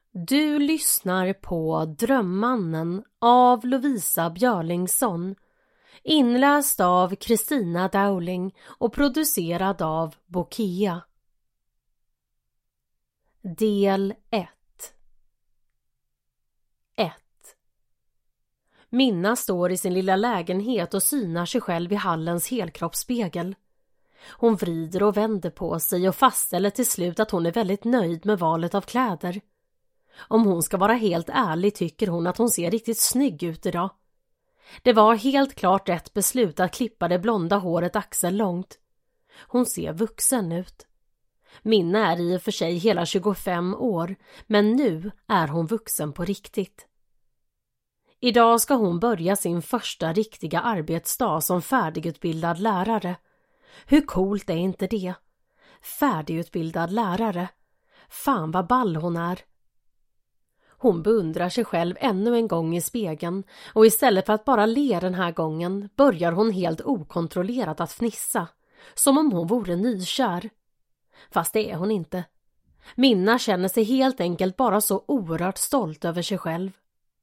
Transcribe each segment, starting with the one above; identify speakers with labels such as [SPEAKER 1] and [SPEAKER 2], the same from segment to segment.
[SPEAKER 1] Du lyssnar på Drömmannen av Lovisa Björlingsson, inläst av Kristina Dowling och producerad av Bokea. Del 1. Minna står i sin lilla lägenhet och synar sig själv i hallens helkroppsspegel. Hon vrider och vänder på sig och fastställer till slut att hon är väldigt nöjd med valet av kläder. Om hon ska vara helt ärlig tycker hon att hon ser riktigt snygg ut idag. Det var helt klart rätt beslut att klippa det blonda håret axellångt. Hon ser vuxen ut. Minna är i och för sig hela 25 år, men nu är hon vuxen på riktigt. Idag ska hon börja sin första riktiga arbetsdag som färdigutbildad lärare. Hur coolt är inte det? Färdigutbildad lärare. Fan vad ball hon är. Hon beundrar sig själv ännu en gång i spegeln och istället för att bara le den här gången börjar hon helt okontrollerat att fnissa, som om hon vore nykär. Fast det är hon inte. Minna känner sig helt enkelt bara så oerhört stolt över sig själv.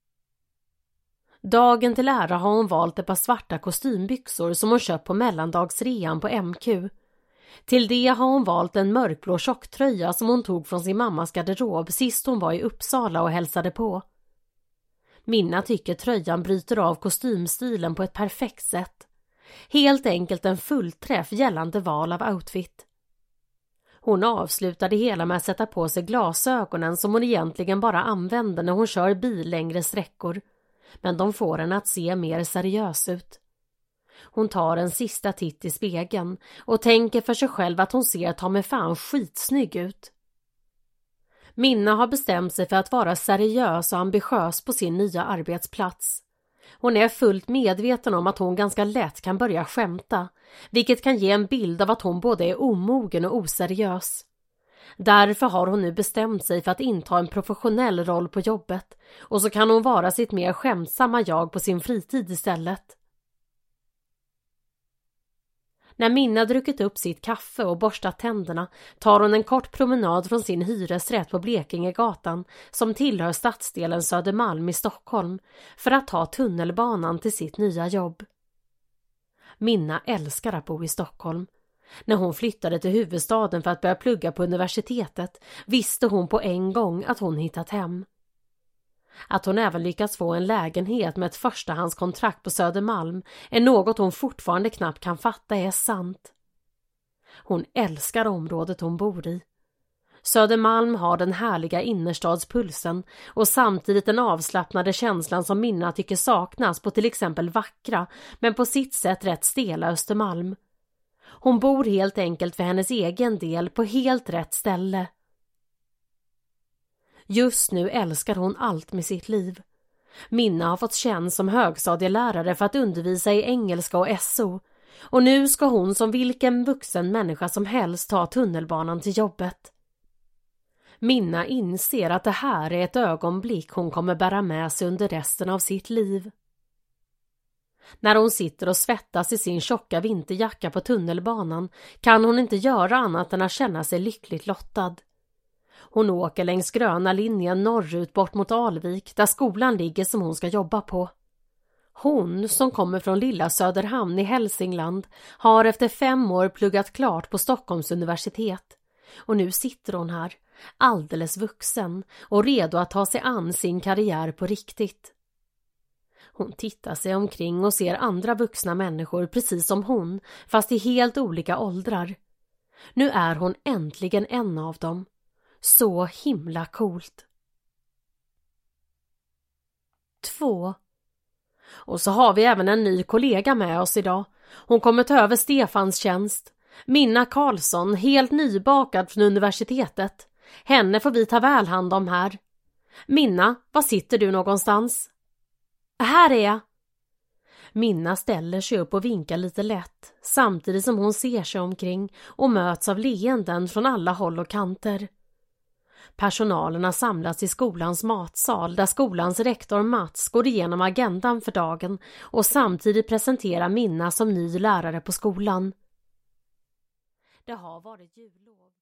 [SPEAKER 1] Dagen till ära har hon valt ett par svarta kostymbyxor som hon köpt på mellandagsrean på MQ. Till det har hon valt en mörkblå tjocktröja som hon tog från sin mammas garderob sist hon var i Uppsala och hälsade på. Minna tycker tröjan bryter av kostymstilen på ett perfekt sätt. Helt enkelt en fullträff gällande val av outfit. Hon avslutade hela med att sätta på sig glasögonen som hon egentligen bara använder när hon kör bil längre sträckor. Men de får henne att se mer seriös ut. Hon tar en sista titt i spegeln och tänker för sig själv att hon ser ta med fan skitsnygg ut. Minna har bestämt sig för att vara seriös och ambitiös på sin nya arbetsplats. Hon är fullt medveten om att hon ganska lätt kan börja skämta, vilket kan ge en bild av att hon både är omogen och oseriös. Därför har hon nu bestämt sig för att inta en professionell roll på jobbet och så kan hon vara sitt mer skämtsamma jag på sin fritid istället. När Minna druckit upp sitt kaffe och borstat tänderna tar hon en kort promenad från sin hyresrätt på Blekingegatan som tillhör stadsdelen Södermalm i Stockholm för att ta tunnelbanan till sitt nya jobb. Minna älskar att bo i Stockholm. När hon flyttade till huvudstaden för att börja plugga på universitetet visste hon på en gång att hon hittat hem. Att hon även lyckats få en lägenhet med ett förstahandskontrakt på Södermalm är något hon fortfarande knappt kan fatta är sant. Hon älskar området hon bor i. Södermalm har den härliga innerstadspulsen och samtidigt den avslappnade känslan som Minna tycker saknas på till exempel vackra men på sitt sätt rätt stela Östermalm. Hon bor helt enkelt för hennes egen del på helt rätt ställe. Just nu älskar hon allt med sitt liv. Minna har fått tjänst som högstadielärare för att undervisa i engelska och SO. Och nu ska hon som vilken vuxen människa som helst ta tunnelbanan till jobbet. Minna inser att det här är ett ögonblick hon kommer bära med sig under resten av sitt liv. När hon sitter och svettas i sin tjocka vinterjacka på tunnelbanan kan hon inte göra annat än att känna sig lyckligt lottad. Hon åker längs gröna linjen norrut bort mot Alvik där skolan ligger som hon ska jobba på. Hon som kommer från lilla Söderhamn i Hälsingland har efter 5 år pluggat klart på Stockholms universitet. Och nu sitter hon här, alldeles vuxen och redo att ta sig an sin karriär på riktigt. Hon tittar sig omkring och ser andra vuxna människor precis som hon, fast i helt olika åldrar. Nu är hon äntligen en av dem. Så himla coolt. 2. Och så har vi även en ny kollega med oss idag. Hon kommer ta över Stefans tjänst. Minna Karlsson, helt nybakad från universitetet. Henne får vi ta väl hand om här. Minna, var sitter du någonstans? Här är jag. Minna ställer sig upp och vinkar lite lätt, samtidigt som hon ser sig omkring och möts av leenden från alla håll och kanter. Personalen har samlats i skolans matsal där skolans rektor Mats går igenom agendan för dagen och samtidigt presenterar Minna som ny lärare på skolan. Det har varit jullov.